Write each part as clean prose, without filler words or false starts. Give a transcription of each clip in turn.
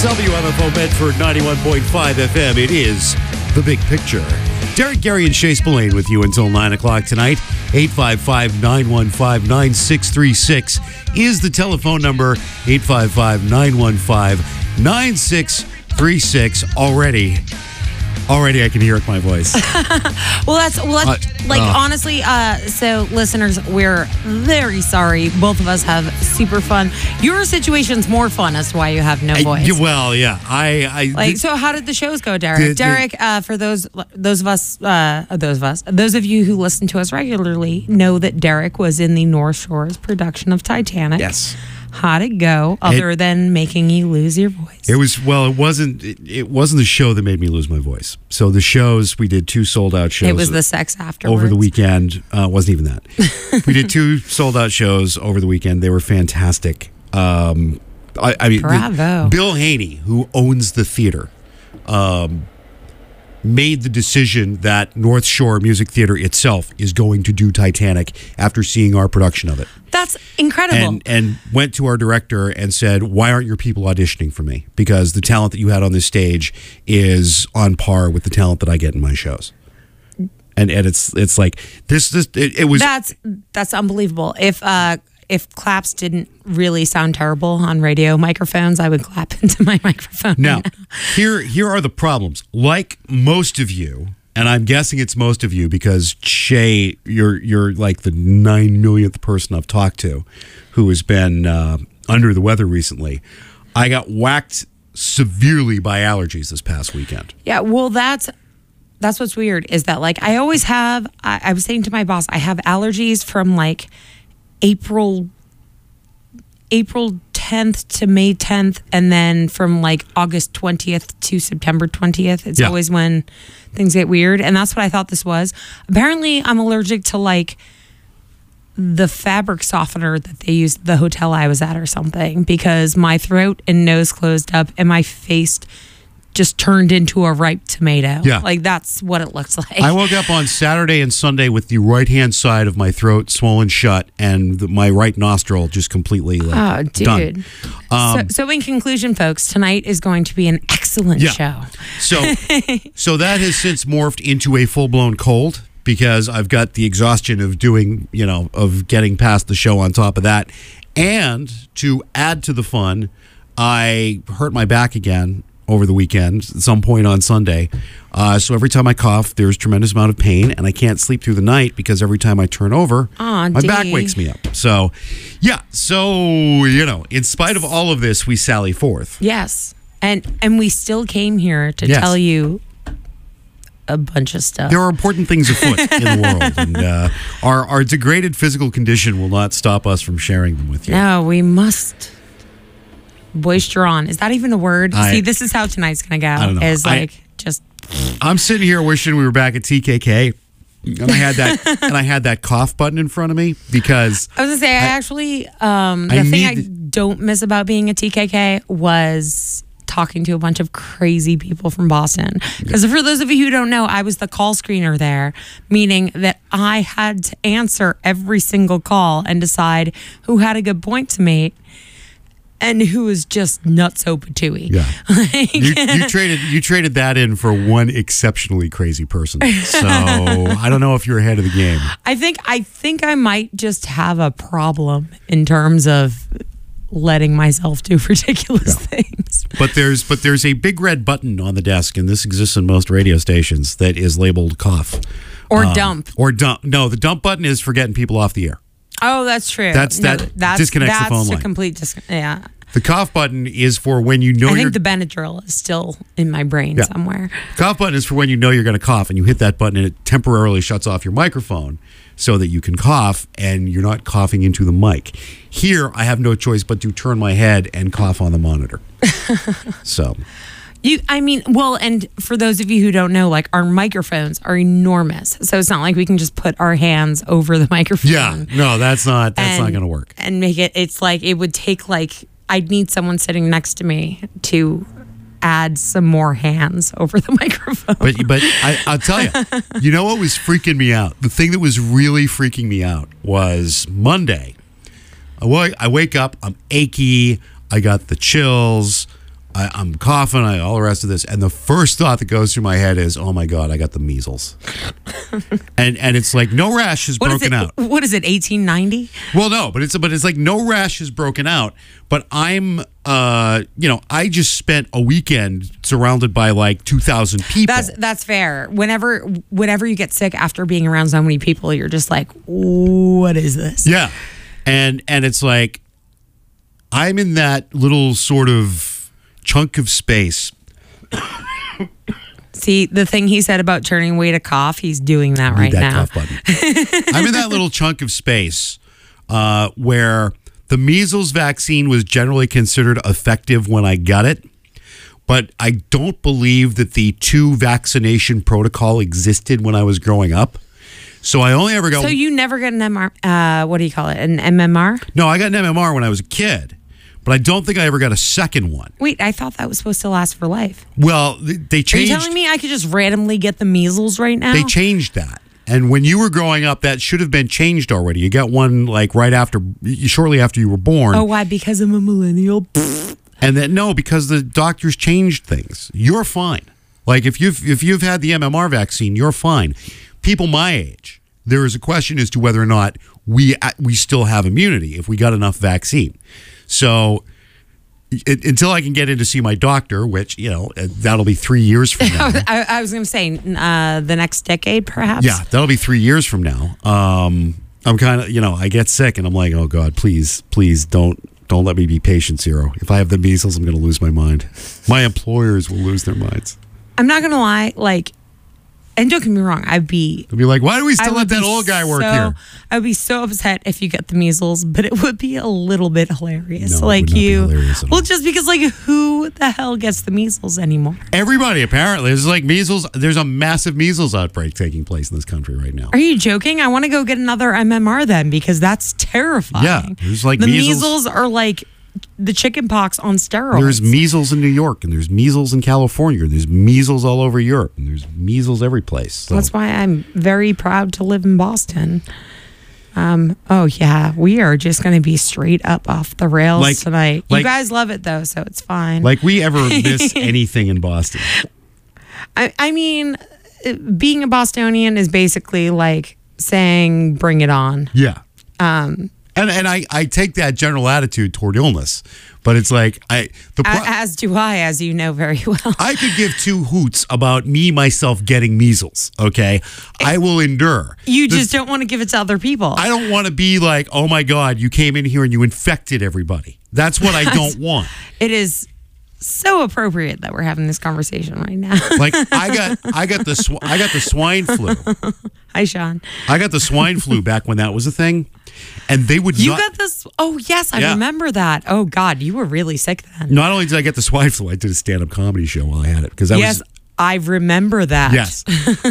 WMFO Medford 91.5 FM. It is The Big Picture. Derek, Gary, and Shay Spillane with you until 9 o'clock tonight. 855-915-9636 is the telephone number. 855-915-9636. Already I can hear it in my voice. Honestly, so listeners, we're very sorry. Both of us have super fun. Your situation's more fun as to why you have no voice. So how did the shows go, Derek? Derek, for those of you who listen to us regularly know that Derek was in the North Shore's production of Titanic. Yes. How'd it go, other than making you lose your voice? It wasn't the show that made me lose my voice. So the shows, we did 2 sold-out shows. It was the sex afterwards. Over the weekend. Wasn't even that. We did 2 sold-out shows over the weekend. They were fantastic. Bravo. Bill Haney, who owns the theater, made the decision that North Shore Music Theater itself is going to do Titanic after seeing our production of it. That's incredible. And went to our director and said, why aren't your people auditioning for me? Because the talent that you had on this stage is on par with the talent that I get in my shows. And it's like it was. That's unbelievable. If claps didn't really sound terrible on radio microphones, I would clap into my microphone. Now, here are the problems. Like most of you, and I'm guessing it's most of you because Shay, you're like the 9 millionth person I've talked to who has been under the weather recently. I got whacked severely by allergies this past weekend. Yeah, well, that's what's weird is that like I always have. I was saying to my boss, I have allergies from like April 10th to May 10th, and then from like August 20th to September 20th. It's always when things get weird, and that's what I thought this was. Apparently, I'm allergic to like the fabric softener that they used at the hotel I was at or something, because my throat and nose closed up and my face just turned into a ripe tomato. Yeah. Like that's what it looks like. I woke up on Saturday and Sunday with the right-hand side of my throat swollen shut and my right nostril just completely done. So in conclusion, folks, tonight is going to be an excellent show. So that has since morphed into a full-blown cold because I've got the exhaustion of of getting past the show on top of that. And to add to the fun, I hurt my back again over the weekend at some point on Sunday. So every time I cough, there's a tremendous amount of pain, and I can't sleep through the night because every time I turn over, my back wakes me up. So, in spite of all of this, we sally forth. Yes. And we still came here to tell you a bunch of stuff. There are important things afoot in the world, and our degraded physical condition will not stop us from sharing them with you. No, we must boister on. Is that even a word? See, this is how tonight's going to go. I don't know. I'm sitting here wishing we were back at TKK, and I had that cough button in front of me because I was going to say, the thing I don't miss about being a TKK was talking to a bunch of crazy people from Boston. Because for those of you who don't know, I was the call screener there, meaning that I had to answer every single call and decide who had a good point to make and who was just nutso patooey. Yeah. You traded that in for one exceptionally crazy person. So I don't know if you're ahead of the game. I think I might just have a problem in terms of letting myself do ridiculous things. But there's a big red button on the desk, and this exists in most radio stations, that is labeled cough. Or dump. Or dump. No, the dump button is for getting people off the air. Oh, that's true. That disconnects the phone line. That's a complete yeah. The cough button is for when you know I think the Benadryl is still in my brain somewhere. Cough button is for when you know you're going to cough, and you hit that button and it temporarily shuts off your microphone so that you can cough and you're not coughing into the mic. Here, I have no choice but to turn my head and cough on the monitor. So... and for those of you who don't know, like our microphones are enormous. So it's not like we can just put our hands over the microphone. Yeah, no, that's not going to work. And make it's like, it would take I'd need someone sitting next to me to add some more hands over the microphone. But I'll tell you, you know what was freaking me out? The thing that was really freaking me out was Monday. I wake up, I'm achy, I got the chills, I'm coughing, all the rest of this, and the first thought that goes through my head is, "Oh my God, I got the measles," and it's like no rash has broken out. What is it? 1890? Well, no, but it's like no rash has broken out. But I'm, I just spent a weekend surrounded by like 2,000 people. That's fair. Whenever you get sick after being around so many people, you're just like, what is this? Yeah, and it's like I'm in that little sort of chunk of space. See, the thing he said about turning away to cough, he's doing that right now. Cough button. I'm in that little chunk of space where the measles vaccine was generally considered effective when I got it, but I don't believe that the 2 vaccination protocol existed when I was growing up. So I only ever got... So you never got an MMR? What do you call it? An MMR? No, I got an MMR when I was a kid. But I don't think I ever got a second one. Wait, I thought that was supposed to last for life. Well, they changed... Are you telling me I could just randomly get the measles right now? They changed that. And when you were growing up, that should have been changed already. You got one like shortly after you were born. Oh, why? Because I'm a millennial? And then, no, because the doctors changed things. You're fine. Like if you've had the MMR vaccine, you're fine. People my age, there is a question as to whether or not we still have immunity if we got enough vaccine. So until I can get in to see my doctor, which, that'll be 3 years from now. I was going to say the next decade, perhaps. Yeah, that'll be 3 years from now. I'm kind of, I get sick and I'm like, oh God, please don't let me be patient zero. If I have the measles, I'm going to lose my mind. My employers will lose their minds. I'm not going to lie, and don't get me wrong, I'd be like, why do we still let that old guy work here? I would be so upset if you get the measles, but it would be a little bit hilarious. No, it would not be hilarious at all. Just because who the hell gets the measles anymore? Everybody, apparently. There's measles. There's a massive measles outbreak taking place in this country right now. Are you joking? I want to go get another MMR then, because that's terrifying. Yeah, there's the measles are like the chicken pox on steroids. There's measles in New York, and there's measles in California, and there's measles all over Europe, and there's measles every place. So. That's why I'm very proud to live in Boston. Oh yeah, we are just going to be straight up off the rails tonight. You guys love it though, so it's fine. Like we ever miss anything in Boston? I mean, being a Bostonian is basically like saying, "Bring it on." Yeah. And I take that general attitude toward illness, but it's like as do I, as you know very well. I could give 2 hoots about myself getting measles. Okay, I will endure. You just don't want to give it to other people. I don't want to be like, oh my God, you came in here and you infected everybody. That's what I don't want. It is so appropriate that we're having this conversation right now. Like I got the swine flu. Hi, Sean. I got the swine flu back when that was a thing, and they would. You got this? Oh yes, I remember that. Oh God, you were really sick then. Not only did I get the swine flu, I did a stand-up comedy show while I had it because I remember that. Yes.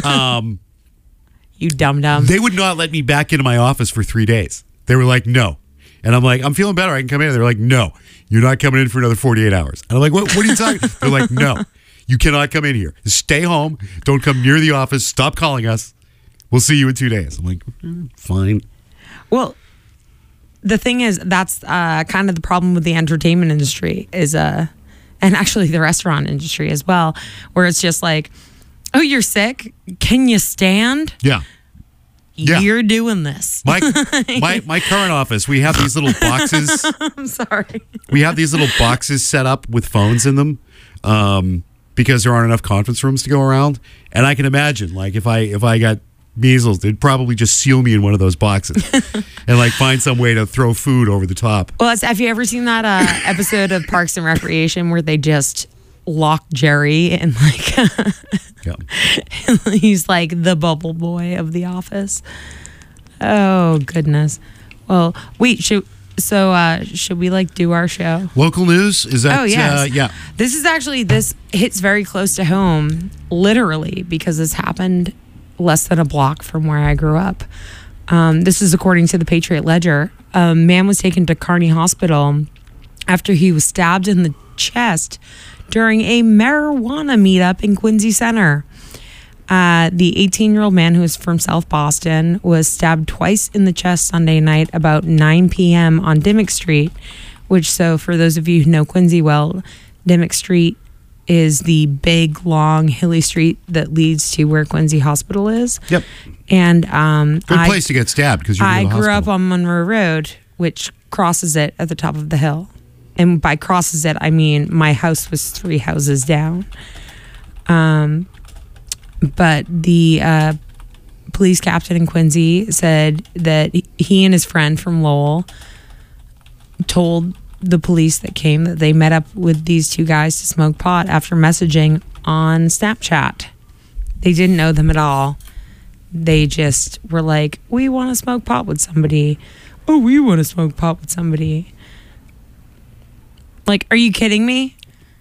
You dum-dum. They would not let me back into my office for 3 days. They were like, no. And I'm like, I'm feeling better. I can come in. They're like, no, you're not coming in for another 48 hours. And I'm like, what are you talking? They're like, no, you cannot come in here. Stay home. Don't come near the office. Stop calling us. We'll see you in 2 days. I'm like, fine. Well, the thing is, that's kind of the problem with the entertainment industry and actually the restaurant industry as well, where it's just like, oh, you're sick? Can you stand? Yeah. You're doing this. My current office, we have these little boxes. I'm sorry. We have these little boxes set up with phones in them because there aren't enough conference rooms to go around. And I can imagine, like, if I got measles, they'd probably just seal me in one of those boxes and find some way to throw food over the top. Well, have you ever seen that episode of Parks and Recreation where they just lock Jerry in he's like the bubble boy of the office? Oh goodness. Well, wait, should we do our show? Local news? Is that? Oh yes. Yeah. This hits very close to home, literally, because this happened less than a block from where I grew up. This is according to the Patriot Ledger. A man was taken to Kearney Hospital after he was stabbed in the chest during a marijuana meetup in Quincy Center. The 18-year-old man, who is from South Boston, was stabbed twice in the chest Sunday night about 9 p.m. on Dimmock Street, which, so for those of you who know Quincy well, Dimmock Street is the big, long, hilly street that leads to where Quincy Hospital is. Yep. And good place to get stabbed because I grew up on Monroe Road, which crosses it at the top of the hill. And by crosses it, I mean my house was 3 houses down. But the police captain in Quincy said that he and his friend from Lowell told the police that came that they met up with these 2 guys to smoke pot after messaging on Snapchat. They didn't know them at all. They just were like, we want to smoke pot with somebody. Oh, we want to smoke pot with somebody. Like, are you kidding me?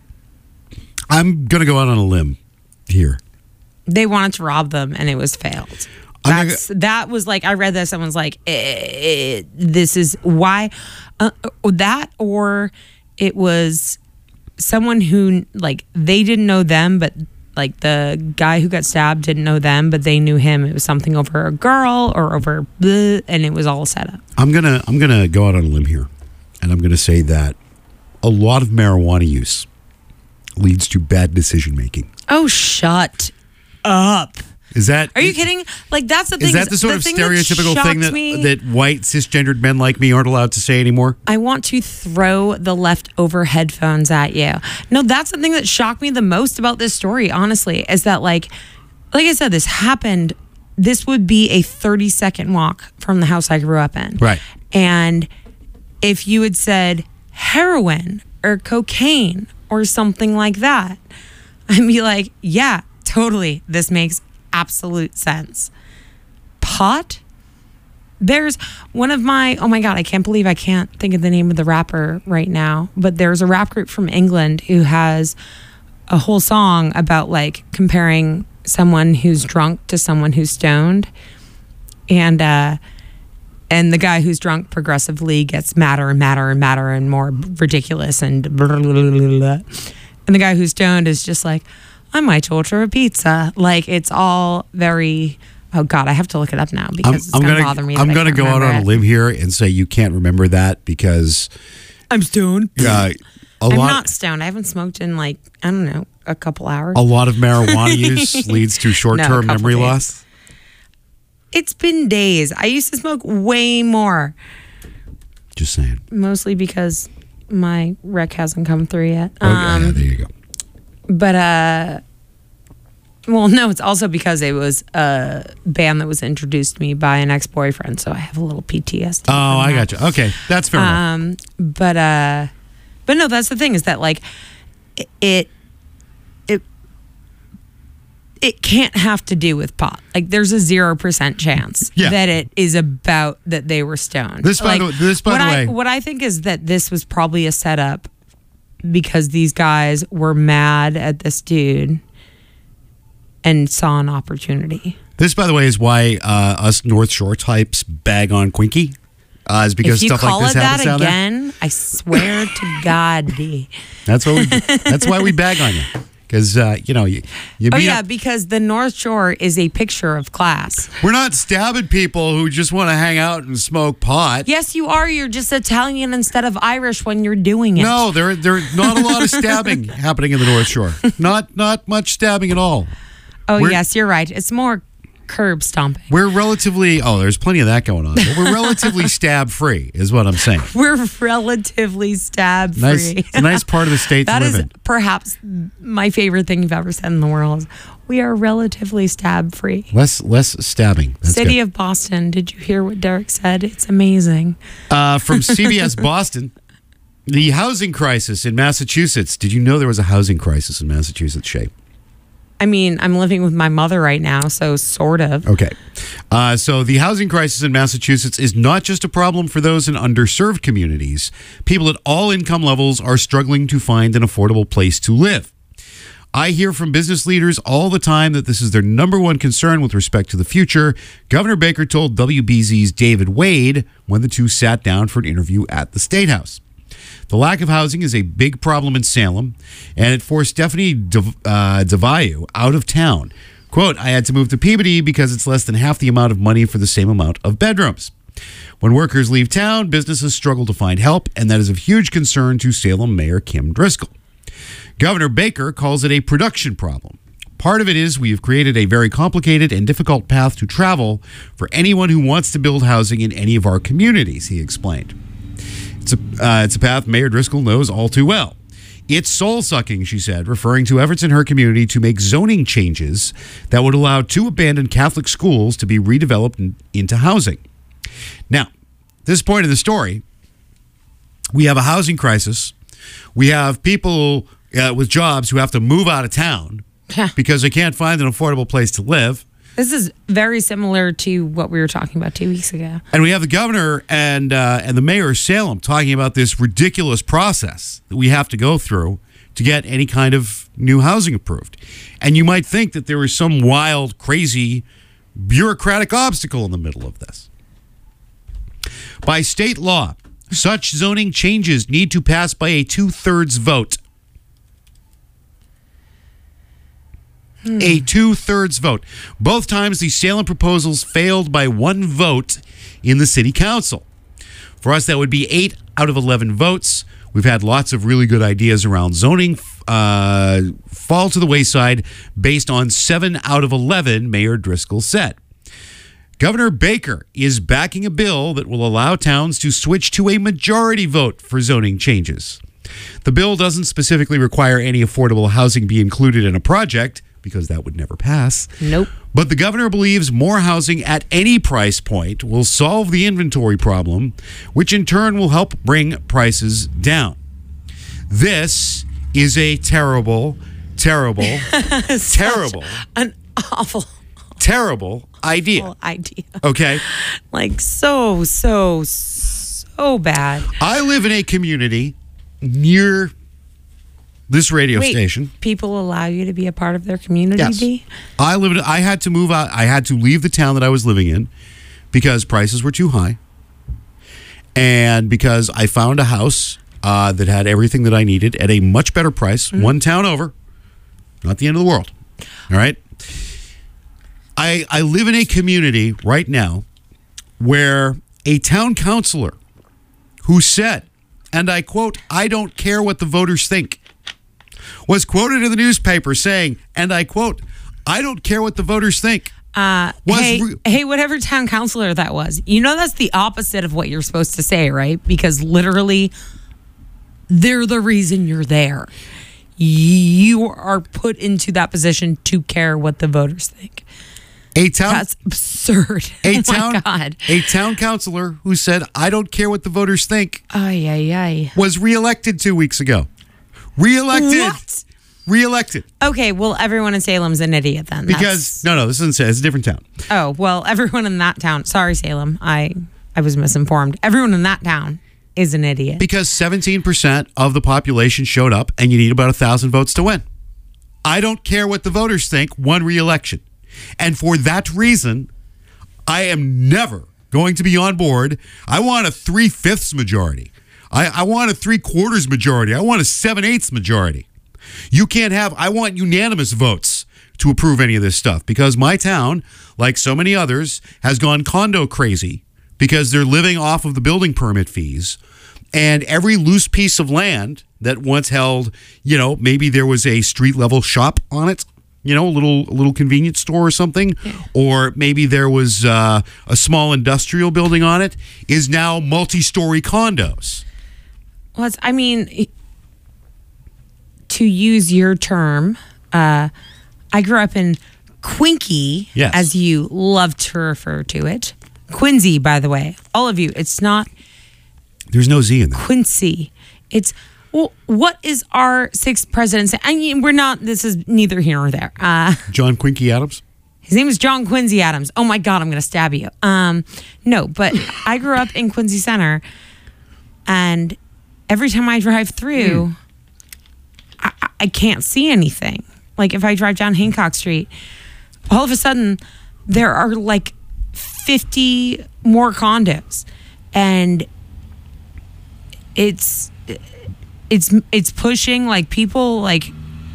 I'm going to go out on a limb here. They wanted to rob them and it was failed. That was like, I read this and was like, this is why that, or it was someone who, like, they didn't know them, but like the guy who got stabbed didn't know them, but they knew him. It was something over a girl or over and it was all set up. I'm gonna go out on a limb here, and I'm gonna say that a lot of marijuana use leads to bad decision making. Oh, shut up. Are you kidding? Like, that's the thing. Is that the sort of stereotypical thing that white cisgendered men like me aren't allowed to say anymore? I want to throw the leftover headphones at you. No, that's the thing that shocked me the most about this story, honestly, is that like I said, this happened. This would be a 30-second walk from the house I grew up in. Right. And if you had said heroin or cocaine or something like that, I'd be like, yeah, totally. This makes absolute sense. Pot? There's one of my, oh my God, I can't believe I can't think of the name of the rapper right now, but there's a rap group from England who has a whole song about like comparing someone who's drunk to someone who's stoned. And the guy who's drunk progressively gets madder and madder and madder and more ridiculous and blah, blah, blah, blah, blah. And the guy who's stoned is just like, I might order a pizza. Like, it's all very, oh God, I have to look it up now because it's going to bother me. I'm going to go out on a limb here and say you can't remember that because I'm stoned. I'm not stoned. I haven't smoked in like, I don't know, a couple hours. A lot of marijuana use leads to short-term memory loss. It's been days. I used to smoke way more. Just saying. Mostly because my rec hasn't come through yet. Yeah, there you go. But, well, no, it's also because it was a band that was introduced to me by an ex-boyfriend, so I have a little PTSD. Oh, I got you. Okay, that's fair enough. But no, that's the thing is that, like, it can't have to do with pot. Like, there's a 0% chance that it is about that they were stoned. By the way, what I think is that this was probably a setup because these guys were mad at this dude and saw an opportunity. This, by the way, is why us North Shore types bag on Quinky. Is because stuff like this happens down there. If you call it that again, I swear to God, D. That's why we bag on you. Because, because the North Shore is a picture of class. We're not stabbing people who just want to hang out and smoke pot. Yes, you are. You're just Italian instead of Irish when you're doing it. No, there's not a lot of stabbing happening in the North Shore. Not much stabbing at all. Oh, yes, you're right. It's more curb stomping. We're relatively, there's plenty of that going on. But we're relatively stab-free is what I'm saying. We're relatively stab-free. It's a nice part of the state to live in. That is perhaps my favorite thing you've ever said in the world. We are relatively stab-free. Less stabbing. That's City good. of Boston. Did you hear what Derek said? It's amazing. From CBS Boston, the housing crisis in Massachusetts. Did you know there was a housing crisis in Massachusetts, Shay? I mean, I'm living with my mother right now, so sort of. Okay. So the housing crisis in Massachusetts is not just a problem for those in underserved communities. People at all income levels are struggling to find an affordable place to live. I hear from business leaders all the time that this is their number one concern with respect to the future. Governor Baker told WBZ's David Wade when the two sat down for an interview at the State House. The lack of housing is a big problem in Salem, and it forced Stephanie DeVayu out of town. Quote, I had to move to Peabody because it's less than half the amount of money for the same amount of bedrooms. When workers leave town, businesses struggle to find help, and that is of huge concern to Salem Mayor Kim Driscoll. Governor Baker calls it a production problem. Part of it is we have created a very complicated and difficult path to travel for anyone who wants to build housing in any of our communities, he explained. It's a path Mayor Driscoll knows all too well. It's soul-sucking, she said, referring to efforts in her community to make zoning changes that would allow 2 abandoned Catholic schools to be redeveloped into housing. Now, at this point in the story, we have a housing crisis. We have people with jobs who have to move out of town because they can't find an affordable place to live. This is very similar to what we were talking about 2 weeks ago. And we have the governor and the mayor of Salem talking about this ridiculous process that we have to go through to get any kind of new housing approved. And you might think that there is some wild, crazy, bureaucratic obstacle in the middle of this. By state law, such zoning changes need to pass by a 2/3 vote. A 2/3 vote. Both times the Salem proposals failed by 1 vote in the city council. For us, that would be 8 out of 11 votes. We've had lots of really good ideas around zoning fall to the wayside based on 7 out of 11, Mayor Driscoll said. Governor Baker is backing a bill that will allow towns to switch to a majority vote for zoning changes. The bill doesn't specifically require any affordable housing be included in a project, because that would never pass. Nope. But the governor believes more housing at any price point will solve the inventory problem, which in turn will help bring prices down. This is a terrible, terrible, terrible, an awful idea. idea. Okay? Like so bad. I live in a community near this radio station. People allow you to be a part of their community? Yes. B? I had to move out. I had to leave the town that I was living in because prices were too high. And because I found a house that had everything that I needed at a much better price, one town over. Not the end of the world. All right? I live in a community right now where a town councilor who said, and I quote, "I don't care what the voters think," was quoted in the newspaper saying, and I quote, "I don't care what the voters think." Hey, whatever town councilor that was, you know that's the opposite of what you're supposed to say, right? Because literally, they're the reason you're there. You are put into that position to care what the voters think. That's absurd. A town councilor who said, "I don't care what the voters think," was reelected 2 weeks ago. What? Reelected. Okay, well, everyone in Salem's an idiot then. Because, no, this isn't, it's a different town. Oh, well, everyone in that town, sorry, Salem, I was misinformed. Everyone in that town is an idiot. Because 17% of the population showed up and you need about 1,000 votes to win. I don't care what the voters think, won re-election. And for that reason, I am never going to be on board. I want a 3/5 majority. I want a 3/4 majority. I want a 7/8 majority. You can't have, I want unanimous votes to approve any of this stuff because my town, like so many others, has gone condo crazy because they're living off of the building permit fees. And every loose piece of land that once held, maybe there was a street level shop on it, a little convenience store or something, or maybe there was a small industrial building on it, is now multi-story condos. Well, to use your term, I grew up in Quincy, as you love to refer to it. Quincy, by the way. All of you. It's not... There's no Z in there. Quincy. It's... Well, what is our 6th president? I mean, we're not... This is neither here nor there. John Quincy Adams? His name is John Quincy Adams. Oh, my God, I'm going to stab you. No, but I grew up in Quincy Center, and every time I drive through... I can't see anything. Like if I drive down Hancock Street, all of a sudden there are like 50 more condos, and it's pushing like people like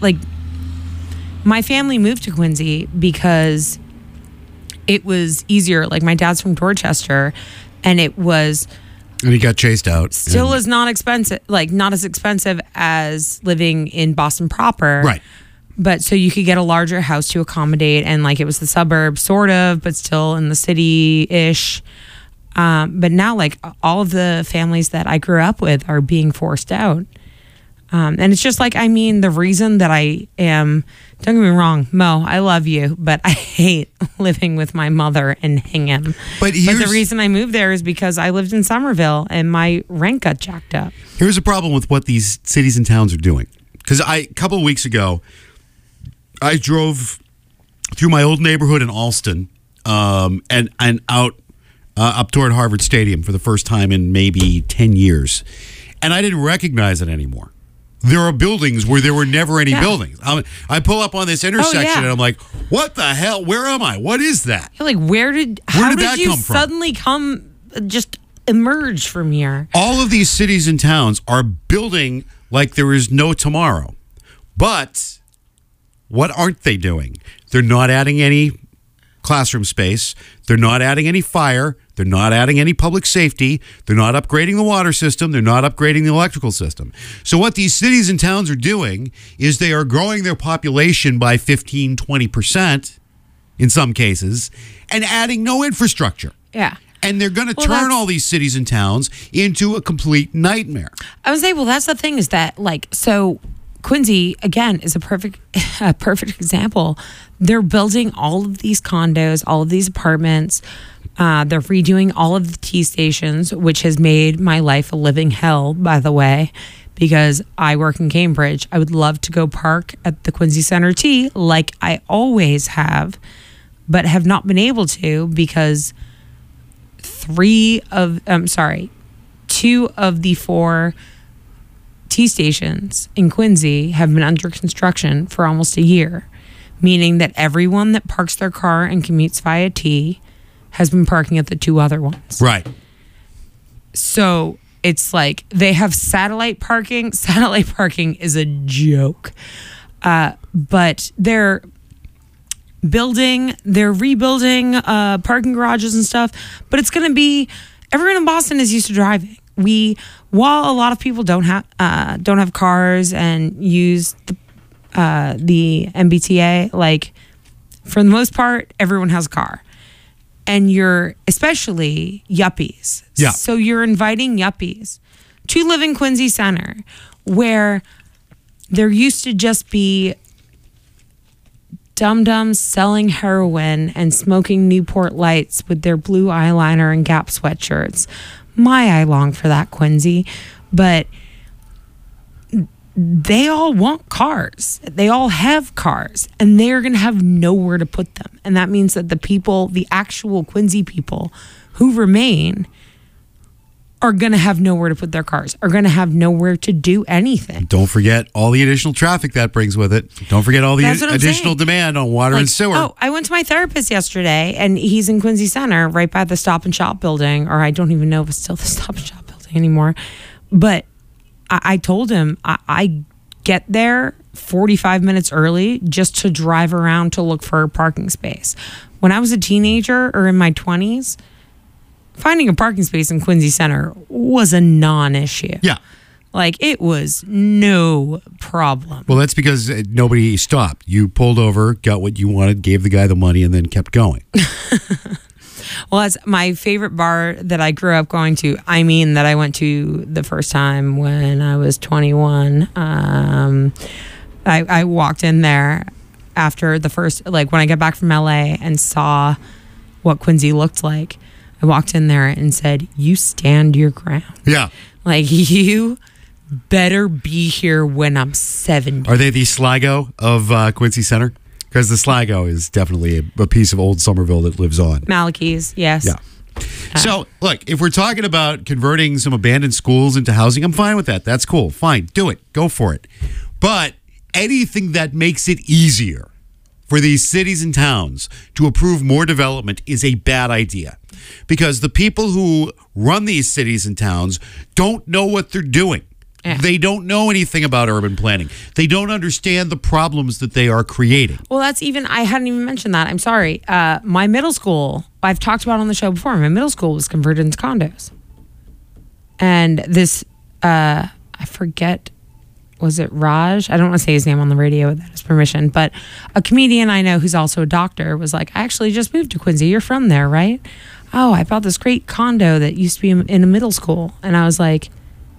my family moved to Quincy because it was easier. Like my dad's from Dorchester, and it was And he got chased out. Still is not expensive, like not as expensive as living in Boston proper. Right. But so you could get a larger house to accommodate, and like it was the suburbs, sort of, but still in the city-ish. But now, like all of the families that I grew up with are being forced out. And it's just like, I mean, the reason that I am, don't get me wrong, Mo, I love you, but I hate living with my mother in Hingham. But the reason I moved there is because I lived in Somerville and my rent got jacked up. Here's a problem with what these cities and towns are doing. Because a couple of weeks ago, I drove through my old neighborhood in Alston and out up toward Harvard Stadium for the first time in maybe 10 years. And I didn't recognize it anymore. There are buildings where there were never any buildings. I pull up on this intersection and I'm like, what the hell? Where am I? What is that? You're like, how did you suddenly just emerge from here? All of these cities and towns are building like there is no tomorrow. But what aren't they doing? They're not adding any classroom space. They're not adding any fire. They're not adding any public safety. They're not upgrading the water system. They're not upgrading the electrical system. So what these cities and towns are doing is they are growing their population by 15, 20% in some cases and adding no infrastructure. Yeah. And they're going to turn all these cities and towns into a complete nightmare. I would say, well, that's the thing is that, like, so Quincy, again, is a perfect example. They're building all of these condos, all of these apartments. They're redoing all of the T stations, which has made my life a living hell, by the way, because I work in Cambridge. I would love to go park at the Quincy Center T like I always have, but have not been able to because 2 of the 4 T stations in Quincy have been under construction for almost a year, meaning that everyone that parks their car and commutes via T has been parking at the 2 other ones. Right. So it's like they have satellite parking. Satellite parking is a joke. But they're rebuilding parking garages and stuff. But it's going to be, everyone in Boston is used to driving. While a lot of people don't have cars and use the MBTA, like for the most part, everyone has a car. And you're especially yuppies. Yeah. So you're inviting yuppies to live in Quincy Center, where there used to just be dum-dums selling heroin and smoking Newport Lights with their blue eyeliner and Gap sweatshirts. I long for that, Quincy. But they all want cars. They all have cars, and they're going to have nowhere to put them. And that means that the actual Quincy people who remain are going to have nowhere to put their cars, are going to have nowhere to do anything. Don't forget all the additional traffic that brings with it. Don't forget all the additional demand on water and sewer. Oh, I went to my therapist yesterday, and he's in Quincy Center, right by the Stop and Shop building, or I don't even know if it's still the Stop and Shop building anymore. But I told him I get there 45 minutes early just to drive around to look for a parking space. When I was a teenager or in my 20s, finding a parking space in Quincy Center was a non-issue. Yeah. Like, it was no problem. Well, that's because nobody stopped. You pulled over, got what you wanted, gave the guy the money, and then kept going. Well, that's my favorite bar that I grew up going to. I mean, that I went to the first time when I was 21. I walked in there after the first, like when I got back from LA and saw what Quincy looked like. I walked in there and said, "You stand your ground." Yeah. Like, you better be here when I'm 70. Are they the Sligo of Quincy Center? Because the Sligo is definitely a piece of old Somerville that lives on. Malachi's, yes. Yeah. So, look, if we're talking about converting some abandoned schools into housing, I'm fine with that. That's cool. Fine. Do it. Go for it. But anything that makes it easier for these cities and towns to approve more development is a bad idea. Because the people who run these cities and towns don't know what they're doing. Yeah. They don't know anything about urban planning. They don't understand the problems that they are creating. Well, I hadn't even mentioned that. I'm sorry. My middle school, I've talked about on the show before, my middle school was converted into condos. And this, I forget, was it Raj? I don't want to say his name on the radio without his permission, but a comedian I know who's also a doctor was like, I actually just moved to Quincy. You're from there, right? Oh, I bought this great condo that used to be in a middle school. And I was like,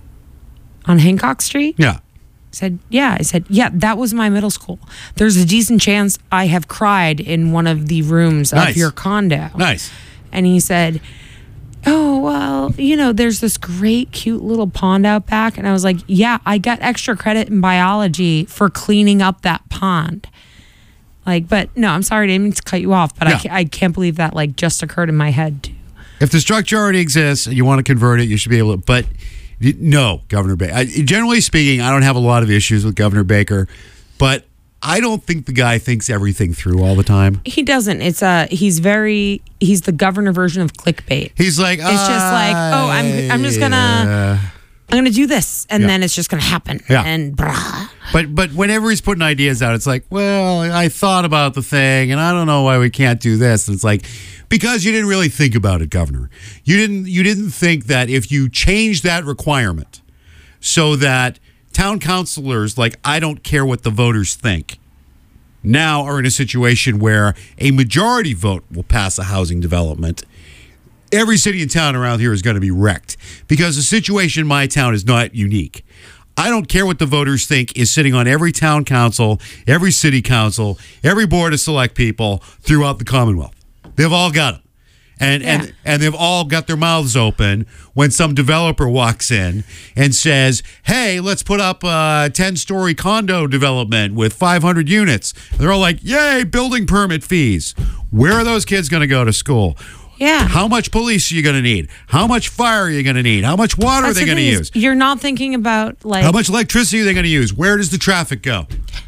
on Hancock Street? Yeah. I said, yeah, that was my middle school. There's a decent chance I have cried in one of the rooms of your condo. Nice. And he said, oh, well, there's this great, cute little pond out back. And I was like, yeah, I got extra credit in biology for cleaning up that pond. But no, I'm sorry, I didn't mean to cut you off, but yeah. I can't believe that just occurred in my head too. If the structure already exists and you want to convert it, you should be able to, but no, Governor Baker. Generally speaking, I don't have a lot of issues with Governor Baker, but I don't think the guy thinks everything through all the time. He doesn't. It's he's the governor version of clickbait. He's like, it's just like, oh, I'm just gonna do this, and then it's just gonna happen. Yeah. And brah. But whenever he's putting ideas out, it's like, well, I thought about the thing, and I don't know why we can't do this. And it's like, because you didn't really think about it, Governor. You didn't think that if you change that requirement so that town councilors, I don't care what the voters think, now are in a situation where a majority vote will pass a housing development. Every city and town around here is going to be wrecked because the situation in my town is not unique. I don't care what the voters think is sitting on every town council, every city council, every board of select people throughout the Commonwealth. They've all got them. And they've all got their mouths open when some developer walks in and says, hey, let's put up a 10-story condo development with 500 units. They're all like, yay, building permit fees. Where are those kids going to go to school? Yeah. How much police are you going to need? How much fire are you going to need? How much water are they going to use? You're not thinking about how much electricity are they going to use? Where does the traffic go?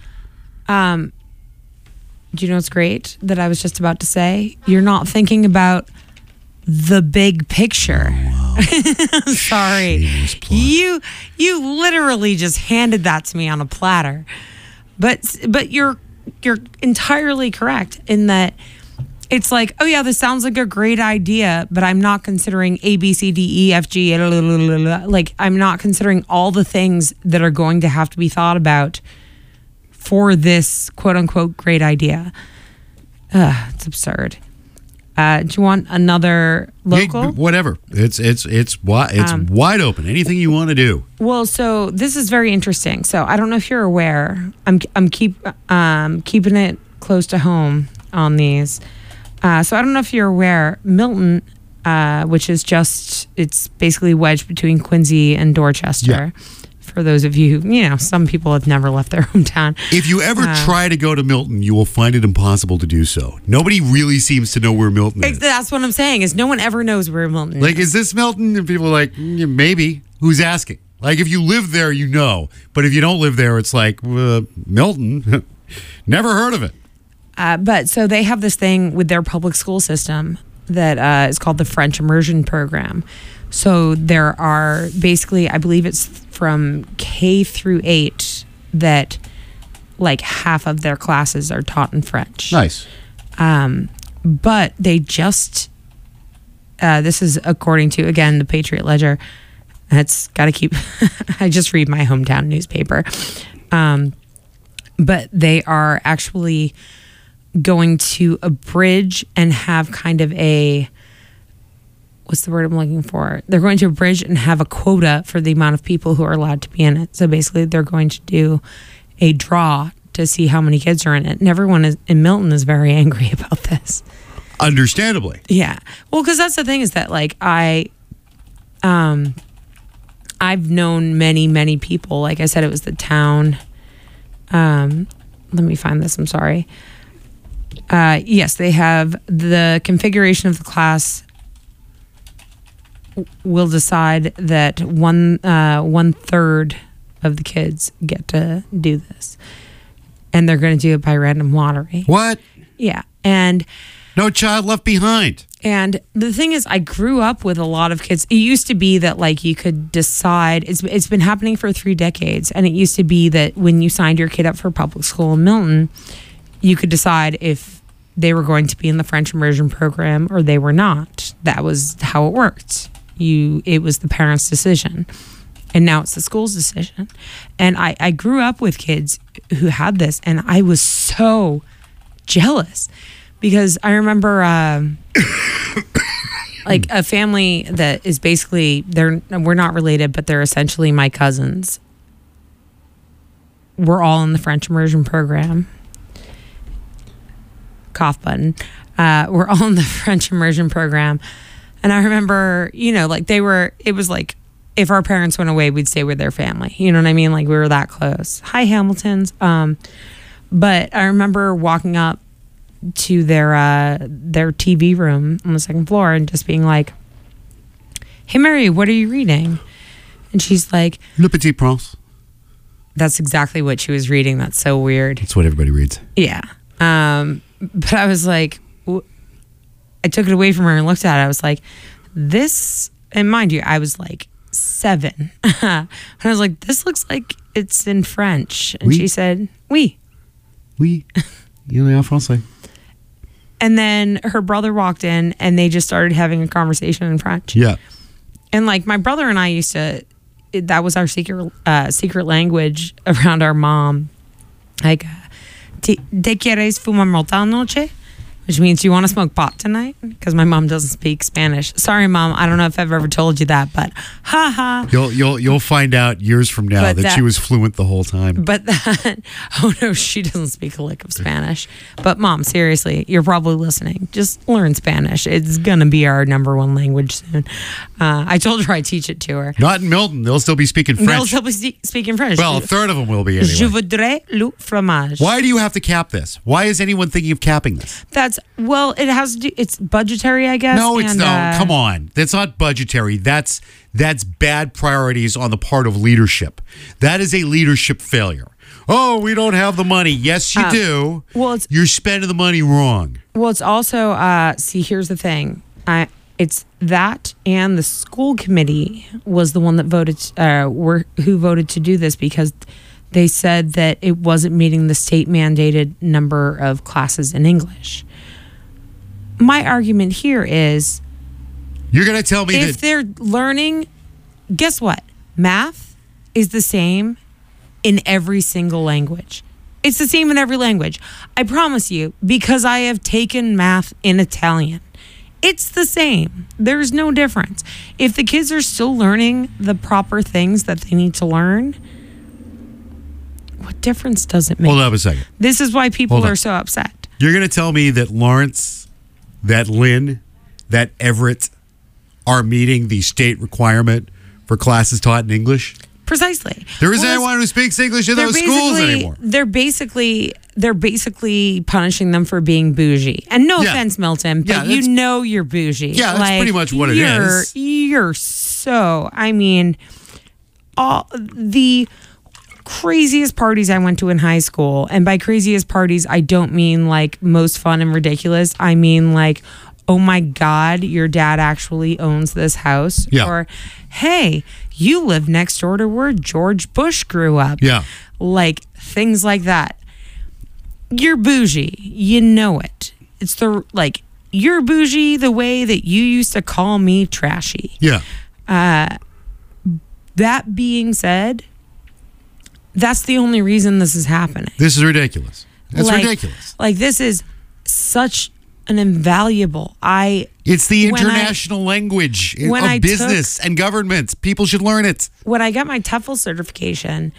Do you know what's great that I was just about to say? You're not thinking about the big picture. Oh, wow. I'm sorry. You literally just handed that to me on a platter. But you're entirely correct in that it's like, oh yeah, this sounds like a great idea, but I'm not considering A, B, C, D, E, F, G, I'm not considering all the things that are going to have to be thought about for this quote unquote great idea. It's absurd. Do you want another local? Yeah, whatever. It's wide open. Anything you want to do. Well, so this is very interesting. So I don't know if you're aware. I'm keeping it close to home on these. So I don't know if you're aware. Milton, which is it's basically wedged between Quincy and Dorchester. Yeah. For those of you who, some people have never left their hometown. If you ever try to go to Milton, you will find it impossible to do so. Nobody really seems to know where Milton is. That's what I'm saying, is no one ever knows where Milton is. Is this Milton? And people are like, maybe. Who's asking? If you live there, you know. But if you don't live there, it's like, Milton? Never heard of it. But so they have this thing with their public school system that is called the French Immersion Program. So there are basically, I believe it's from K through 8 that half of their classes are taught in French. Nice. But they just, this is according to, again, the Patriot Ledger. That's got to keep, I just read my hometown newspaper. But they are actually going to abridge and have kind of what's the word I'm looking for? They're going to abridge and have a quota for the amount of people who are allowed to be in it. So basically they're going to do a draw to see how many kids are in it. And everyone in Milton is very angry about this. Understandably. Yeah. Well, because that's the thing is that I've known many, many people. Like I said, it was the town. Let me find this. I'm sorry. Yes, they have the configuration of the class will decide that one third of the kids get to do this, and they're going to do it by random lottery. What? Yeah, and no child left behind. And the thing is, I grew up with a lot of kids. It used to be that you could decide. It's been happening for 3 decades, and it used to be that when you signed your kid up for public school in Milton, you could decide if they were going to be in the French immersion program or they were not. That was how it worked. It was the parents' decision. And now it's the school's decision. And I grew up with kids who had this, and I was so jealous because I remember like a family that is basically, we're not related, but they're essentially my cousins. We're all in the French immersion program. Cough button. We're all in the French immersion program. And I remember, like it was like, if our parents went away, we'd stay with their family. You know what I mean? Like we were that close. Hi, Hamiltons. But I remember walking up to their TV room on the second floor and just being like, "Hey, Mary, what are you reading?" And she's like, Le Petit Prince. That's exactly what she was reading. That's so weird. That's what everybody reads. Yeah. But I was like, I took it away from her and looked at it. I was like, this, and mind you, I was like 7. And I was like, this looks like it's in French. And she said, oui. Oui. Il est en français. And then her brother walked in and they just started having a conversation in French. Yeah. And like my brother and I used to, that was our secret language around our mom. Like, te quieres fumar mota noche? Which means, you want to smoke pot tonight? Because my mom doesn't speak Spanish. Sorry, Mom. I don't know if I've ever told you that, but haha. You'll find out years from now that she was fluent the whole time. But oh no, she doesn't speak a lick of Spanish. But Mom, seriously, you're probably listening. Just learn Spanish. It's gonna be our #1 language soon. I told her I teach it to her. Not in Milton. They'll still be speaking French. They'll still be speaking French. Well, a third of them will be anyway. Je voudrais le fromage. Why do you have to cap this? Why is anyone thinking of capping this? It has to do. It's budgetary, I guess. No, it's no. Come on, that's not budgetary. That's bad priorities on the part of leadership. That is a leadership failure. Oh, we don't have the money. Yes, you do. Well, you're spending the money wrong. Well, it's also. See, here's the thing. It's that, and the school committee was the one that voted. Who voted to do this because they said that it wasn't meeting the state mandated number of classes in English. My argument here is, you're going to tell me if they're learning, guess what? Math is the same in every single language. It's the same in every language. I promise you, because I have taken math in Italian. It's the same. There's no difference. If the kids are still learning the proper things that they need to learn, what difference does it make? Hold on a second. This is why people are so upset. You're going to tell me that Lawrence, that Lynn, that Everett are meeting the state requirement for classes taught in English? Precisely. There isn't anyone who speaks English in those schools anymore. They're basically punishing them for being bougie. And no offense, Milton, but you know you're bougie. Yeah, that's pretty much what it is. You're so, I mean, all the craziest parties I went to in high school, and by craziest parties, I don't mean like most fun and ridiculous. I mean like, oh my God, your dad actually owns this house. Yeah. Or, hey, you live next door to where George Bush grew up. Yeah. Like things like that. You're bougie. You know it. It's you're bougie the way that you used to call me trashy. Yeah. That being said, that's the only reason this is happening. This is ridiculous. It's ridiculous. Like this is such an invaluable. It's the international language of business and government. People should learn it. When I got my TEFL certification,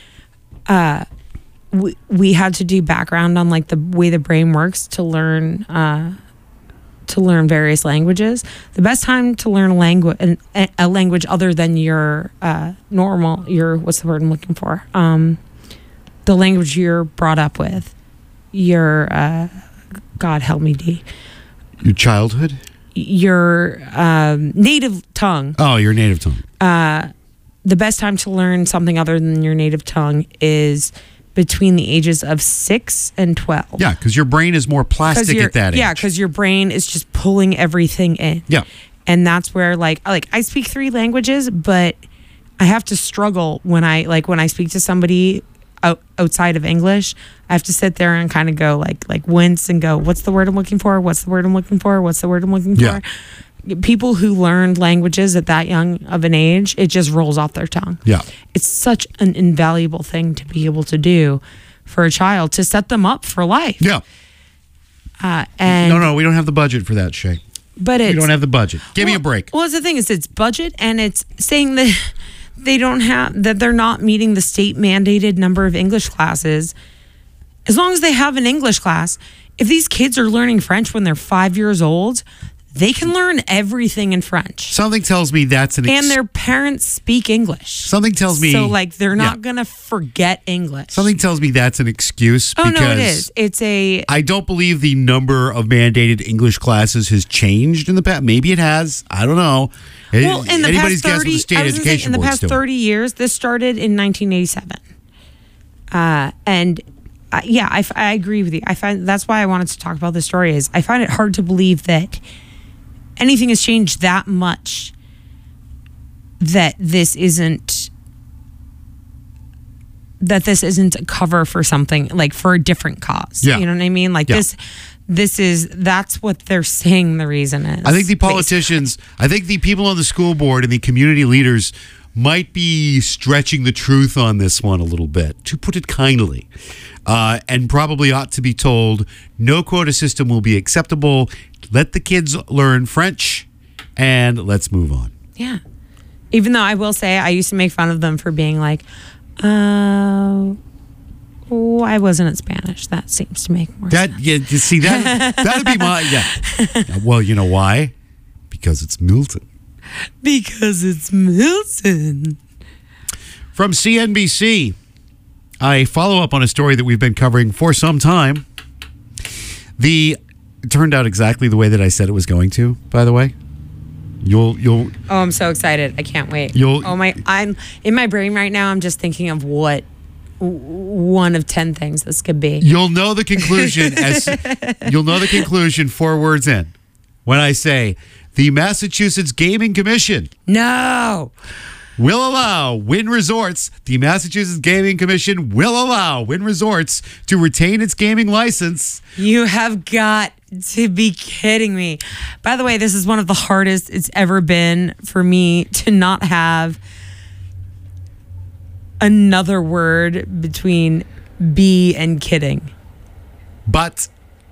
we had to do background on like the way the brain works to learn various languages. The best time to learn a language other than your what's the word I'm looking for? The language you're brought up with. Your God help me, D. Your childhood? Your native tongue. Oh, your native tongue. The best time to learn something other than your native tongue is between the ages of 6 and 12. Yeah, because your brain is more plastic at that age. Yeah, because your brain is just pulling everything in. Yeah. And that's where like I speak 3 languages, but I have to struggle when I speak to somebody outside of English. I have to sit there and kind of go like wince and go, what's the word I'm looking for? What's the word I'm looking for? What's the word I'm looking for? Yeah. people who learned languages at that young of an age, it just rolls off their tongue. Yeah. It's such an invaluable thing to be able to do for a child to set them up for life. Yeah. And No, we don't have the budget for that, Shay. but We it's, don't have the budget. Give me a break. Well, the thing is, it's budget, and it's saying that they're not meeting the state mandated number of English classes. As long as they have an English class, if these kids are learning French when they're 5 years old, they can learn everything in French. Something tells me that's And their parents speak English. Something tells me... So, like, they're not Yeah. going to forget English. Something tells me that's an excuse. Oh, because no, it is. It's a... I don't believe the number of mandated English classes has changed in the past. Maybe it has. I don't know. Well, in the Anybody's past guess what 30, the state I was gonna say, education in the board's past doing. 30 years, this started in 1987. I agree with you. I find that's why I wanted to talk about this story. Is I find it hard to believe that anything has changed that much. That this isn't a cover for something, like for a different cause. Yeah. You know what I mean? Like Yeah. that's what they're saying the reason is. I think the politicians, I think the people on the school board and the community leaders might be stretching the truth on this one a little bit, to put it kindly, and probably ought to be told no quota system will be acceptable. Let the kids learn French and let's move on. Yeah. Even though I will say I used to make fun of them for being like, why wasn't it Spanish? That seems to make more sense. You see, that'd be my, yeah. Well, you know why? Because it's Milton. Because it's Milton. From CNBC, I follow up on a story that we've been covering for some time. It turned out exactly the way that I said it was going to, by the way. You'll Oh, I'm so excited. I can't wait. I'm in my brain right now. I'm just thinking of what one of 10 things this could be. You'll know the conclusion 4 words in when I say the Massachusetts Gaming Commission No. will allow Wynn Resorts. The Massachusetts Gaming Commission will allow Wynn Resorts to retain its gaming license. You have got to be kidding me. By the way, this is one of the hardest it's ever been for me to not have another word between be and kidding. But,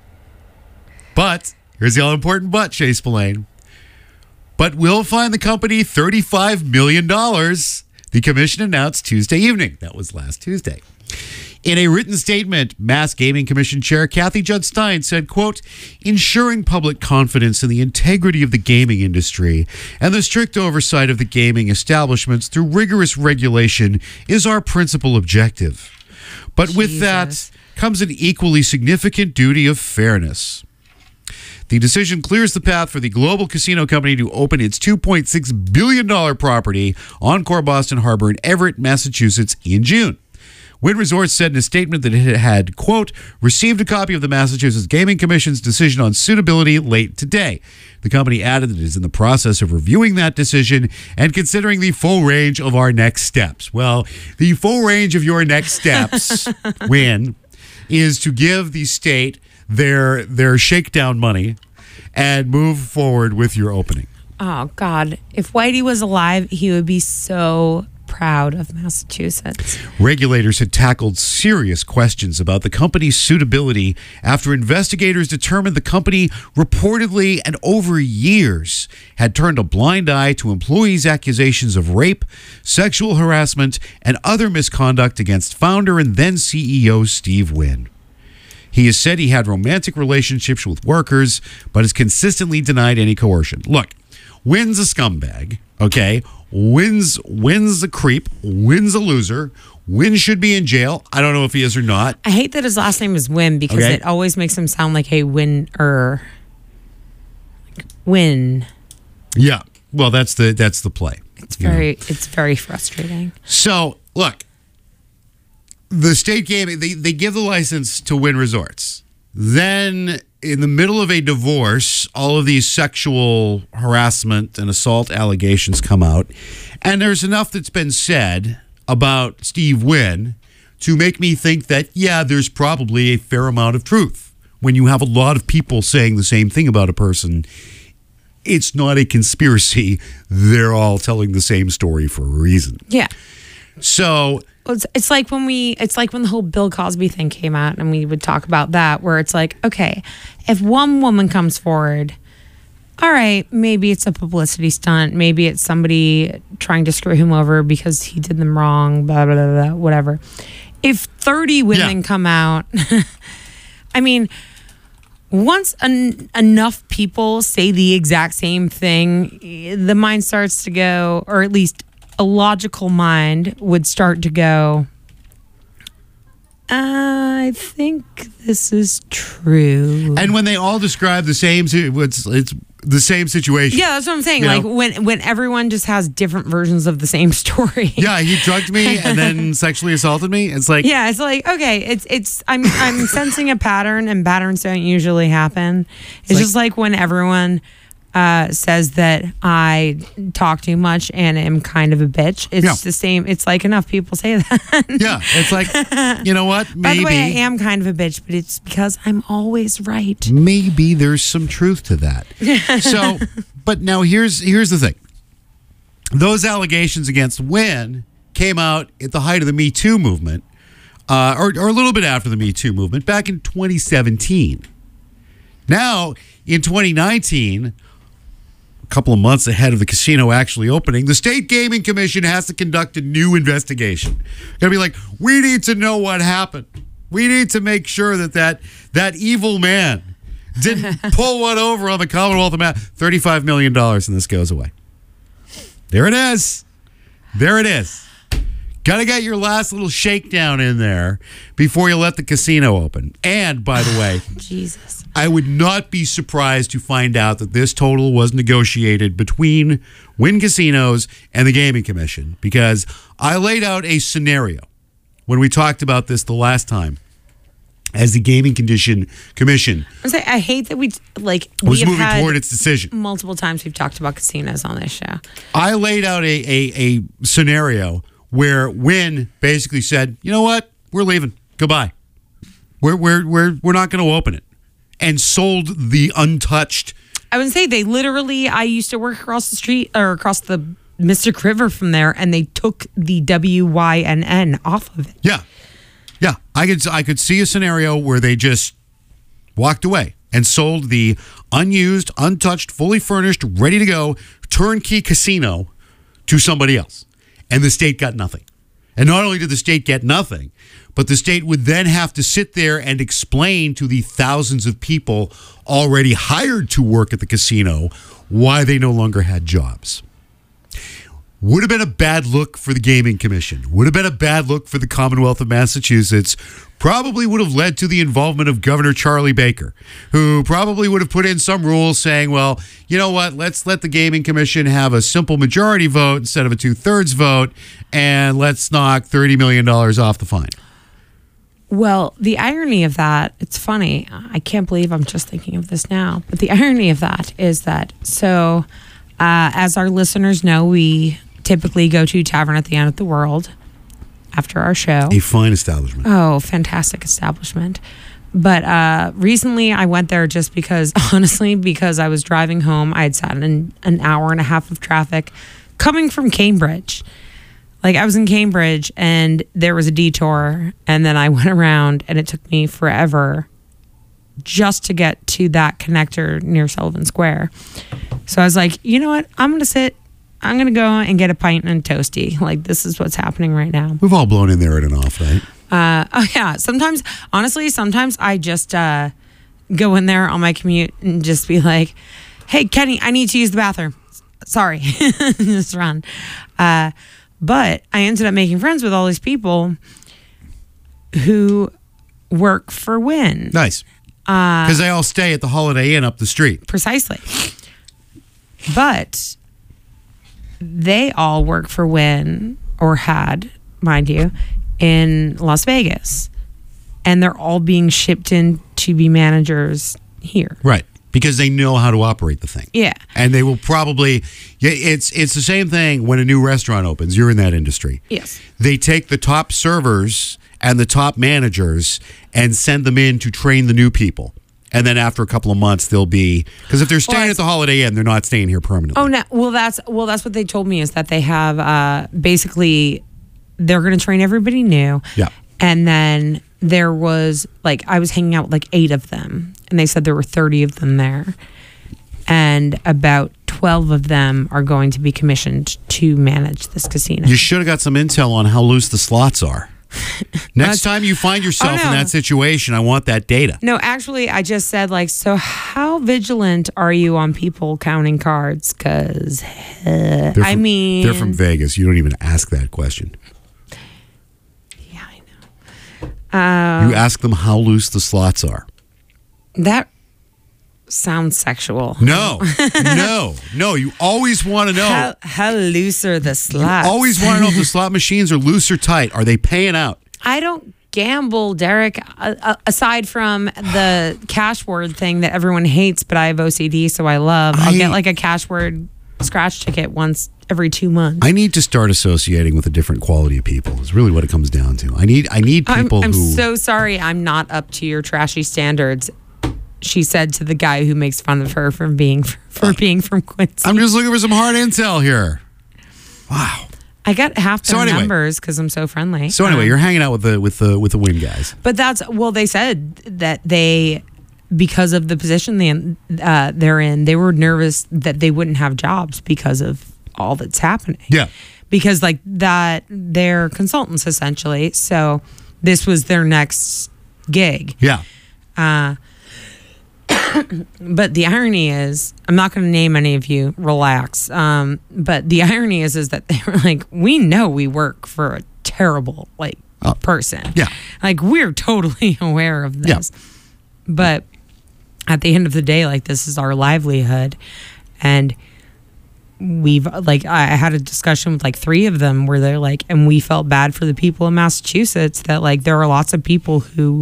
here's the all-important but, Shay Spillane. But we'll fine the company $35 million, the commission announced Tuesday evening. That was last Tuesday. In a written statement, Mass Gaming Commission Chair Kathy Judd Stein said, quote, ensuring public confidence in the integrity of the gaming industry and the strict oversight of the gaming establishments through rigorous regulation is our principal objective. But with that comes an equally significant duty of fairness. The decision clears the path for the global casino company to open its $2.6 billion property on Core Boston Harbor in Everett, Massachusetts in June. Wynn Resorts said in a statement that it had, quote, received a copy of the Massachusetts Gaming Commission's decision on suitability late today. The company added that it is in the process of reviewing that decision and considering the full range of our next steps. Well, the full range of your next steps, Wynn, is to give the state their shakedown money and move forward with your opening. Oh, God. If Whitey was alive, he would be so proud of Massachusetts. Regulators had tackled serious questions about the company's suitability after investigators determined the company reportedly and over years had turned a blind eye to employees' accusations of rape, sexual harassment, and other misconduct against founder and then CEO Steve Wynn. He has said he had romantic relationships with workers, but has consistently denied any coercion. Look, Wynn's a scumbag, okay? Wynn's a creep. Wynn's a loser. Wynn should be in jail. I don't know if he is or not. I hate that his last name is Wynn because it always makes him sound like a winner. Win. Yeah. Well, that's the play. It's very frustrating. So, look, the state gaming, they give the license to Wynn Resorts. Then, in the middle of a divorce, all of these sexual harassment and assault allegations come out. And there's enough that's been said about Steve Wynn to make me think that, yeah, there's probably a fair amount of truth. When you have a lot of people saying the same thing about a person, it's not a conspiracy. They're all telling the same story for a reason. Yeah. So it's like when the whole Bill Cosby thing came out, and we would talk about that, where it's like, okay, if one woman comes forward, all right, maybe it's a publicity stunt, maybe it's somebody trying to screw him over because he did them wrong, blah blah blah, blah, whatever. If 30 women come out, I mean, once enough people say the exact same thing, the mind starts to go, or at least a logical mind would start to go, I think this is true. And when they all describe the same, it's the same situation. Yeah, that's what I'm saying. Like when everyone just has different versions of the same story. Yeah, he drugged me and then sexually assaulted me. It's like, yeah, it's like, okay, it's I'm sensing a pattern, and patterns don't usually happen. It's just like when everyone says that I talk too much and am kind of a bitch. It's the same. It's like enough people say that. Yeah, it's like, you know what? Maybe. By the way, I am kind of a bitch, but it's because I'm always right. Maybe there's some truth to that. So, but now here's the thing. Those allegations against Wynn came out at the height of the Me Too movement, or a little bit after the Me Too movement, back in 2017. Now, in 2019, a couple of months ahead of the casino actually opening, the State Gaming Commission has to conduct a new investigation. Gonna be like, we need to know what happened. We need to make sure that evil man didn't pull one over on the Commonwealth of Mass. $35 million, and this goes away. There it is. There it is. Got to get your last little shakedown in there before you let the casino open. And, by the way, Jesus, I would not be surprised to find out that this total was negotiated between Wynn Casinos and the Gaming Commission, because I laid out a scenario when we talked about this the last time as the Gaming Commission I hate that was we have moving toward its decision. Multiple times we've talked about casinos on this show. I laid out a scenario where Wynn basically said, you know what, we're leaving. Goodbye. We're not going to open it, and sold the untouched. I would say they literally. I used to work across the street or across the Mystic River from there, and they took the WYNN off of it. Yeah. I could see a scenario where they just walked away and sold the unused, untouched, fully furnished, ready to go turnkey casino to somebody else. And the state got nothing. And not only did the state get nothing, but the state would then have to sit there and explain to the thousands of people already hired to work at the casino why they no longer had jobs. Would have been a bad look for the Gaming Commission. Would have been a bad look for the Commonwealth of Massachusetts. Probably would have led to the involvement of Governor Charlie Baker, who probably would have put in some rules saying, well, you know what, let's let the Gaming Commission have a simple majority vote instead of a 2/3 vote, and let's knock $30 million off the fine. Well, the irony of that, it's funny. I can't believe I'm just thinking of this now. But the irony of that is that, so as our listeners know, we typically go to Tavern at the End of the World after our show. A fine establishment. Oh, fantastic establishment. But recently I went there just because, honestly, because I was driving home. I had sat in an hour and a half of traffic coming from Cambridge. Like, I was in Cambridge and there was a detour, and then I went around, and it took me forever just to get to that connector near Sullivan Square. So I was like, you know what? I'm going to go and get a pint and a toasty. Like, this is what's happening right now. We've all blown in there at an off, right? Oh, yeah. Sometimes I just go in there on my commute and just be like, hey, Kenny, I need to use the bathroom. Sorry. Just run. But I ended up making friends with all these people who work for Wynn. Nice. Because they all stay at the Holiday Inn up the street. Precisely. But they all work for Wynn, or had, mind you, in Las Vegas. And they're all being shipped in to be managers here. Right. Because they know how to operate the thing. Yeah. And they will probably, it's the same thing when a new restaurant opens. You're in that industry. Yes. They take the top servers and the top managers and send them in to train the new people. And then after a couple of months, they'll be, because if they're staying at the Holiday Inn, they're not staying here permanently. Oh no! Well, that's what they told me is that they have basically they're going to train everybody new. Yeah. And then there was like I was hanging out with like 8 of them, and they said there were 30 of them there, and about 12 of them are going to be commissioned to manage this casino. You should have got some intel on how loose the slots are. Next time you find yourself in that situation, I want that data. No, actually, I just said, like, so how vigilant are you on people counting cards? Because, they're from Vegas. You don't even ask that question. Yeah, I know. You ask them how loose the slots are. That sounds sexual. No. You always want to know. How loose are the slots? You always want to know if the slot machines are loose or tight. Are they paying out? I don't gamble, Derek, aside from the cash word thing that everyone hates, but I have OCD, so I love. I'll get like a cash word scratch ticket once every 2 months. I need to start associating with a different quality of people. Is really what it comes down to. I need people I'm who... so sorry I'm not up to your trashy standards, she said to the guy who makes fun of her for being from Quincy. I'm just looking for some hard intel here. Wow. I got half their numbers because I'm so friendly. So anyway, you're hanging out with the Wynn guys. But they said that they, because of the position they're in, they were nervous that they wouldn't have jobs because of all that's happening. Yeah. Because like that, they're consultants essentially. So this was their next gig. Yeah. But the irony is, I'm not going to name any of you, relax. But the irony is that they were like, we know we work for a terrible person. Yeah. Like we're totally aware of this. Yeah. But at the end of the day, like this is our livelihood. And we've I had a discussion with like 3 of them where they're like, and we felt bad for the people in Massachusetts that like there are lots of people who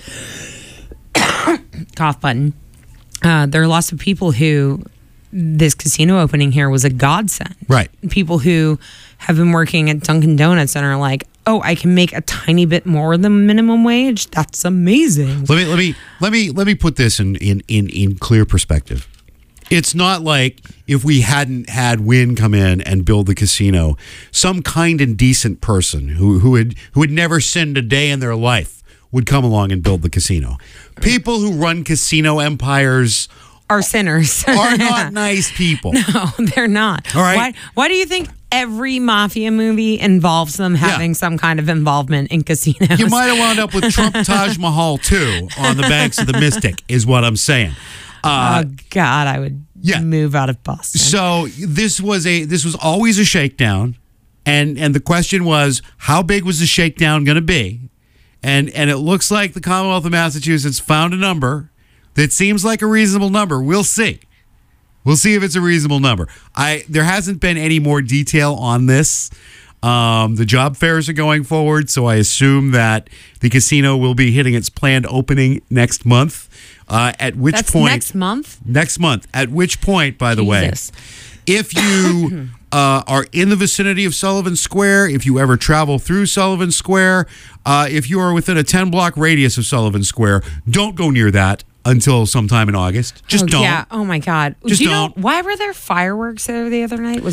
cough button. There are lots of people who this casino opening here was a godsend. Right. People who have been working at Dunkin' Donuts and are like, oh, I can make a tiny bit more than minimum wage. That's amazing. Let me put this in clear perspective. It's not like if we hadn't had Wynn come in and build the casino, some kind and decent person who had never sinned a day in their life would come along and build the casino. People who run casino empires are sinners. Are not nice people. No, they're not. All right. Why do you think every mafia movie involves them having some kind of involvement in casinos? You might have wound up with Trump Taj Mahal too on the banks of the Mystic, is what I'm saying. Oh God, I would move out of Boston. So this was always a shakedown, and the question was, how big was the shakedown going to be? And it looks like the Commonwealth of Massachusetts found a number that seems like a reasonable number. We'll see. We'll see if it's a reasonable number. There hasn't been any more detail on this. The job fairs are going forward, so I assume that the casino will be hitting its planned opening next month. At which point next month? Next month. At which point, by the way, if you are in the vicinity of Sullivan Square, if you ever travel through Sullivan Square, if you are within a 10-block radius of Sullivan Square, don't go near that until sometime in August. Just don't. Yeah. Oh my God. Just don't. Why were there fireworks there the other night?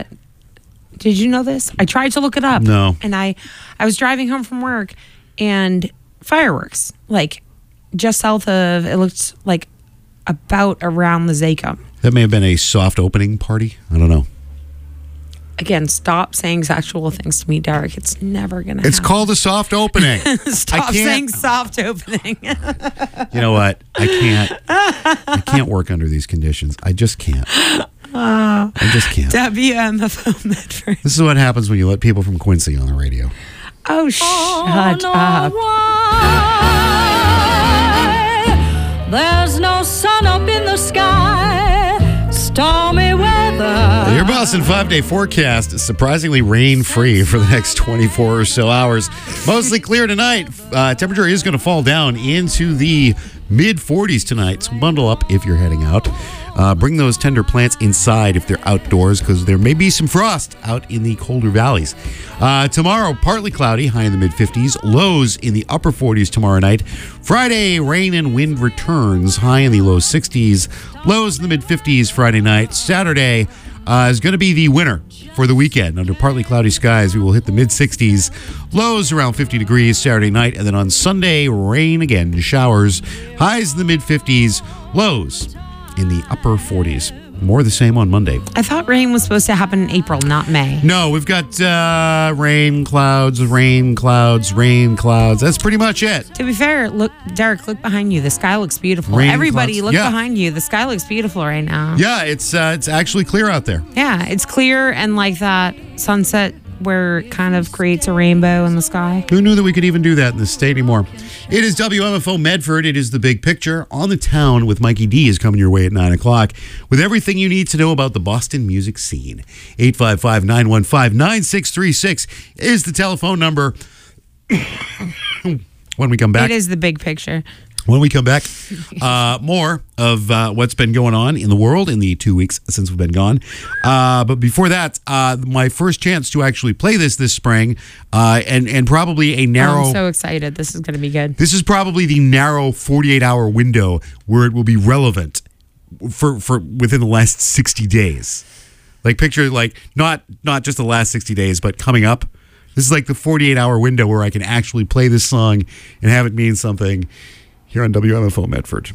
Did you know this? I tried to look it up. No. And I was driving home from work and fireworks, like just south of, it looked like about around the Zacum. That may have been a soft opening party. I don't know. Again, stop saying sexual things to me, Derek. It's never going to happen. It's called a soft opening. Stop saying soft opening. You know what? I can't work under these conditions. I just can't. I just can't. WMFO Medford. This is what happens when you let people from Quincy on the radio. Oh, shut up. There's no sun up in the sky. Stormy weather. Your Boston 5-day forecast is surprisingly rain-free for the next 24 or so hours. Mostly clear tonight. Temperature is going to fall down into the mid-40s tonight. So bundle up if you're heading out. Bring those tender plants inside if they're outdoors, because there may be some frost out in the colder valleys. Tomorrow, partly cloudy, high in the mid-50s. Lows in the upper 40s tomorrow night. Friday, rain and wind returns, high in the low 60s. Lows in the mid-50s Friday night. Saturday is going to be the winner for the weekend. Under partly cloudy skies, we will hit the mid-60s. Lows around 50 degrees Saturday night. And then on Sunday, rain again, showers. Highs in the mid-50s. Lows in the upper 40s. More the same on Monday. I thought rain was supposed to happen in April, not May. No, we've got rain, clouds, rain, clouds, rain, clouds. That's pretty much it. To be fair, look, Derek, look behind you. The sky looks beautiful. Rain, Everybody, clouds. look Yeah. behind you. The sky looks beautiful right now. Yeah, it's actually clear out there. Yeah, it's clear and like that sunset where it kind of creates a rainbow in the sky. Who knew that we could even do that in this state anymore? It is WMFO Medford. It is the big picture. On the Town with Mikey D is coming your way at 9 o'clock with everything you need to know about the Boston music scene. 855-915-9636 is the telephone number. When we come back. It is the big picture. When we come back, more of what's been going on in the world in the 2 weeks since we've been gone. But before that, my first chance to actually play this spring, and probably a narrow... I'm so excited. This is going to be good. This is probably the narrow 48-hour window where it will be relevant for within the last 60 days. Like, picture, like, not just the last 60 days, but coming up. This is like the 48-hour window where I can actually play this song and have it mean something. Here on WMFO Medford.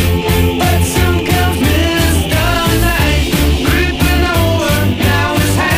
Now it's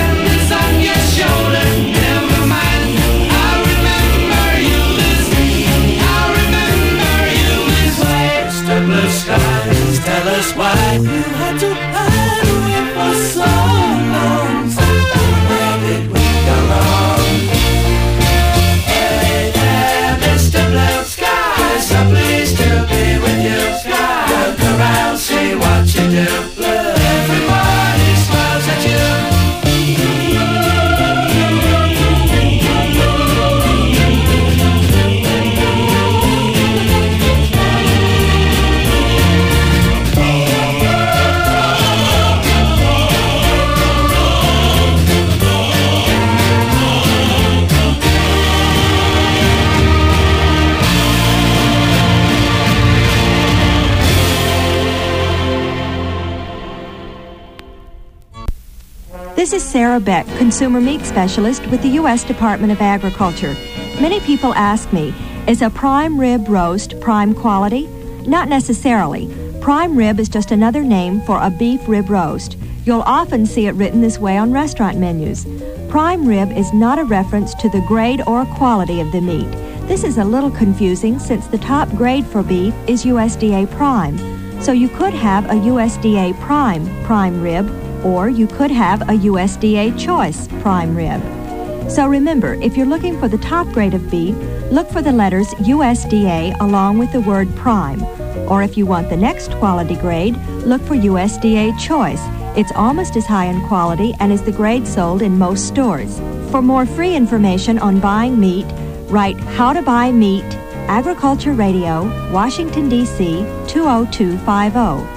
This is Sarah Beck, Consumer Meat Specialist with the U.S. Department of Agriculture. Many people ask me, is a prime rib roast prime quality? Not necessarily. Prime rib is just another name for a beef rib roast. You'll often see it written this way on restaurant menus. Prime rib is not a reference to the grade or quality of the meat. This is a little confusing since the top grade for beef is USDA Prime. So you could have a USDA prime rib, or you could have a USDA Choice prime rib. So remember, if you're looking for the top grade of beef, look for the letters USDA along with the word prime. Or if you want the next quality grade, look for USDA Choice. It's almost as high in quality and is the grade sold in most stores. For more free information on buying meat, write How to Buy Meat, Agriculture Radio, Washington, D.C. 20250.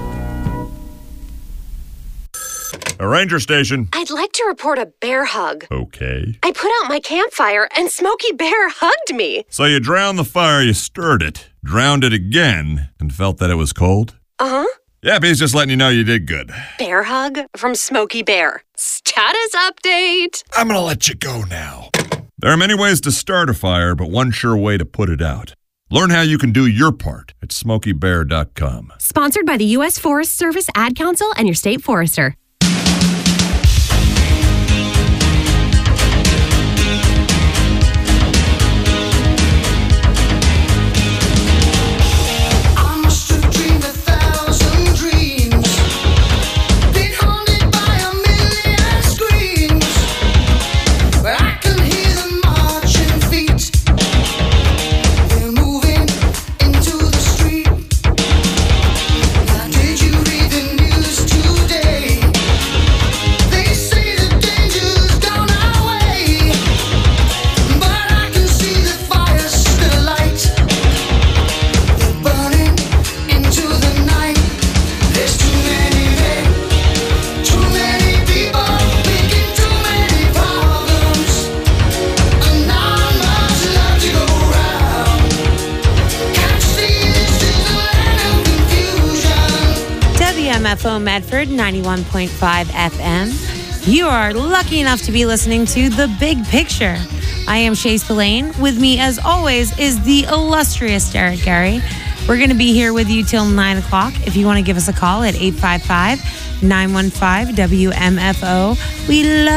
A ranger station. I'd like to report a bear hug. Okay. I put out my campfire and Smokey Bear hugged me. So you drowned the fire, you stirred it, drowned it again, and felt that it was cold? Uh-huh. Yep, he's just letting you know you did good. Bear hug from Smokey Bear. Status update. I'm gonna let you go now. There are many ways to start a fire, but one sure way to put it out. Learn how you can do your part at SmokeyBear.com. Sponsored by the U.S. Forest Service, Ad Council, and your state forester. WMFO Medford 91.5 FM. You are lucky enough to be listening to The Big Picture. I am Shay Spillane. With me, as always, is the illustrious Derek Gary. We're going to be here with you till 9 o'clock. If you want to give us a call at 855-915-WMFO. We love